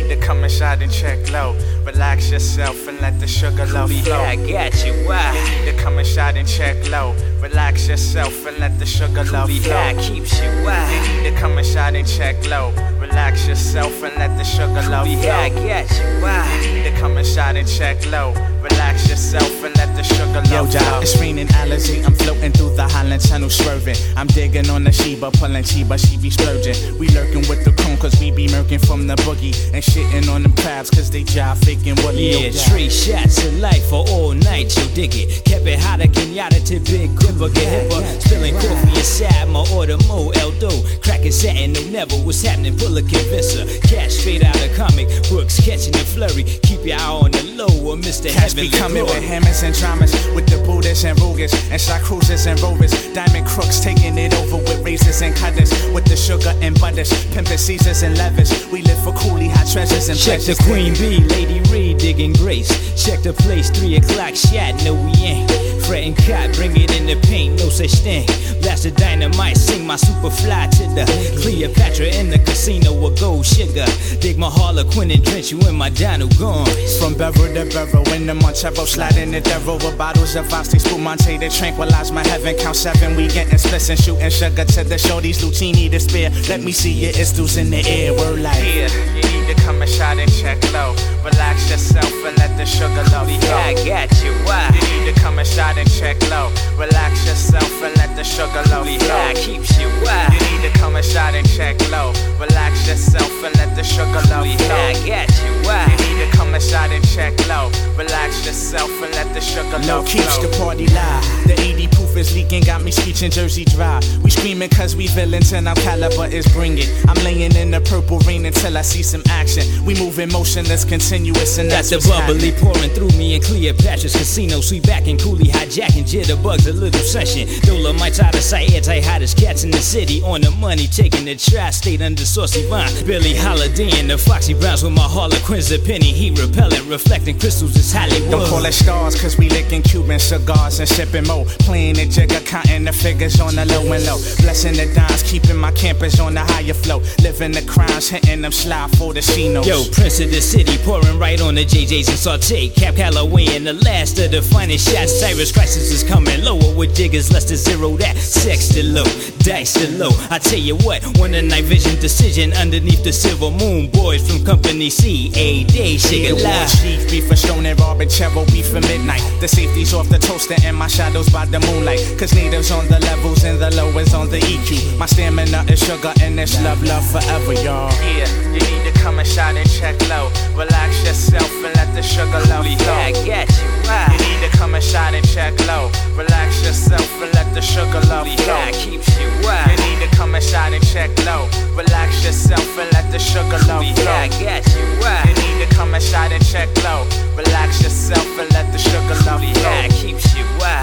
need to come inside and check low. Relax yourself and let the sugar love flow. I got you, why? You need to come inside and check low. Relax yourself and let the sugar love flow. High keeps you, why? You need to come inside and check low. Relax yourself and let the sugar love flow. I got you, why? You need to come inside and check low. Relax yourself and let the sugar love flow. It's raining Alizé, I'm floating through the Highland Tunnel swerving. I'm digging on the Sheba, pulling Chiba, she be splurging. We lurking with the cone cause we be murking from the boogie. And shitting on them crabs cause they jive faking woolly. Yeah, 3 shots of life for all night, you dig it. Kept it hotter, Kenyatta to Big Gripper, get hipper. Spilling coffee inside my order, Mo Eldo. Cracking satin, no never, what's happening, pull a convincer. Cash straight out of comic books, catching the flurry. Keep your eye on the low or Mr. Cats Heavenly be coming Glory. with hammers and dramas, with the Buddhas and Rugas, and shot cruisers and rovers. Diamond crooks taking it over with razors and cutters, with the sugar and butters, pimping Caesars and levers. We live for coolie hot treasures and Check the pleasures. Queen Bee, Lady Reed digging grace. Check the place, 3 o'clock shot, no we ain't. Fretting cot, bring it in the paint, no such thing. Blast the dynamite, sing my super fly to the Cleopatra in the casino with gold sugar. Dig my Harlequin and drench you in my Dino gone. From Beverly to Beverly, in the Montero, sliding the devil with bottles of Asti, Spumante to tranquilize my heaven. Count 7, we getting splits and shooting sugar to the shorties, Lucini to spare. Let me see your istus in the air, word like. Yeah, you need to come inside and check low. Relax yourself and let the sugar love flow. I got you, why? You need to come inside and check low. Relax yourself and let the sugar love flow. I keeps you, why? You need to come inside and check low. Relax yourself and let the sugar love flow. I got you, why? You need to come inside and check low. Relax yourself and let the sugar Low love keeps flow. the party live. The 80 proof is leaking, got me screeching Jersey dry. We screaming cause we villains and our caliber is bringing. I'm laying in the purple rain until I see some action. We moving motionless, continuous, and Got that's the what's bubbly happening. pouring through me in Cleopatra's casino. Sweet back and coolie, hijacking jitterbugs, a little sunshine. Dolomites out of sight, anti-hottest cats in the city. On the money, taking the tri-state under Saucy Vine. Billy Holiday and the Foxy Browns with my Harlequins, a penny heat repellent, reflecting crystals, it's Hollywood. Don't call us stars cause we licking Cuban cigars and sipping mo. Playing the jigger, counting the figures on the low and low. Blessing the dimes, keeping my campers on the higher flow. Living the crimes, hitting them slide for the Chinos. Yo, Prince of the City, pouring right on the JJs and Saute. Cap Calloway and the last of the finest shots. Cyrus Crisis is coming lower with jiggers, less than 0 that. Sex to low, dice to low. I tell you what, one a night vision decision underneath the silver moon. Boys from Company C, a day, shake it The war live. chief, beef for Stone and Robin, Cheryl, beef for midnight. The safety's off the toaster and my shadows by the moonlight. Cause natives on the levels and the lowers on the EQ. My stamina is sugar and it's love, love forever, y'all. Yeah, you need to come inside and check low. Relax yourself and let the sugar love flow. I got you, why? You need to come inside and check low. Relax yourself and let the sugar love flow. I keeps you, why? You need to come inside and check low. Relax yourself and let the sugar love flow. I got you, why? You need to come inside and check low. Relax yourself and let the sugar love flow. I keeps you, why?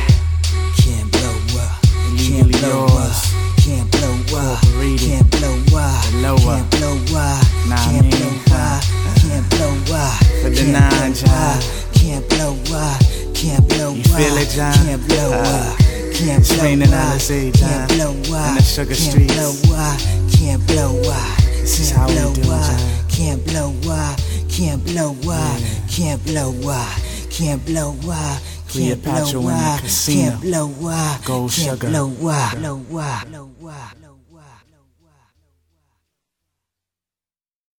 Can't blow up, can't blow up, can't blow up, can't blow up, can't blow up, can't blow up, can't blow up, For the 9 job. can't blow up, can't blow up, You feel it, John? can't blow up, can't It's blow raining up, Alizé, John. can't blow up, In the sugar can't streets. blow up, can't blow up, This is can't how we blow do, up, John. can't blow up, can't blow up, can't blow up, can't blow up. Cleopatra in the casino. Can't blow up, Gold can't sugar. blow up, blow up, blow up.